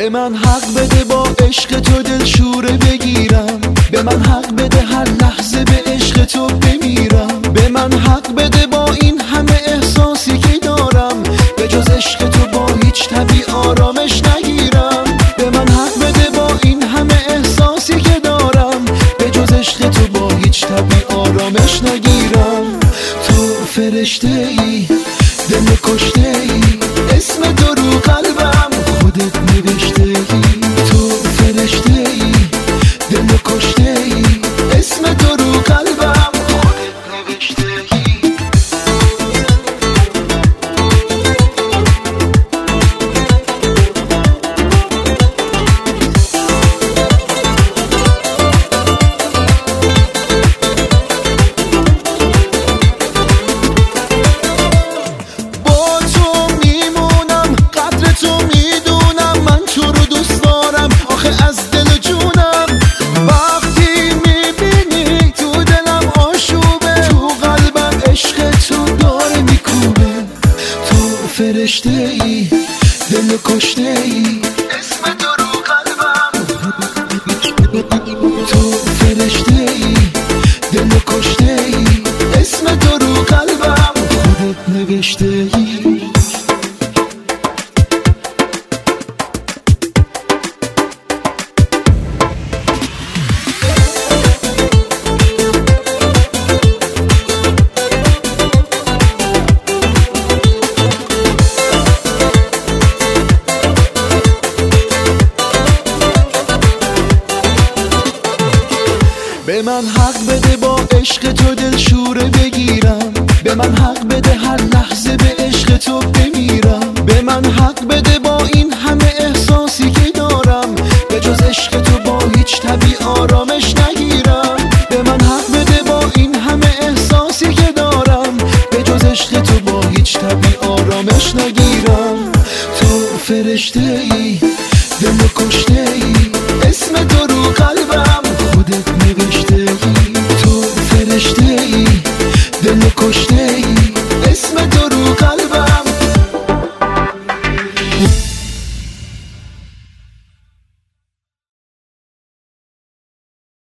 به من حق بده با عشق تو دل شوره بگیرم، به من حق بده هر لحظه به عشق تو بمیرم، به من حق بده با این همه احساسی که دارم به جز عشق تو با هیچ طبیع آرامش نگیرم، به من حق بده با این همه احساسی که دارم به جز عشق تو با هیچ طبیع آرامش نگیرم. تو فرشته ای دل کشته ای، اسم تو رو قلبم خودت نوشته ای. تو فرشته ای دل کشته ای، اسم تو رو قلبم خودت نوشته ای. فرشته ای دل کشته ای، اسم تو رو قلبم. تو فرشته ای دل کشته ای، اسم تو رو قلبم خودت نوشته ای. به من حق بده با عشق تو دل شوره بگیرم، به من حق بده هر لحظه به عشق تو بمیرم، به من حق بده با این همه احساسی که دارم به جز عشق تو با هیچ طبیع آرامش نگیرم، به من حق بده با این همه احساسی که دارم به جز عشق تو با هیچ طبیع آرامش نگیرم. تو فرشته ای دل کشته ای، اسم تو رو قلبم خودت نوشته ای. تو فرشته ای دل کشته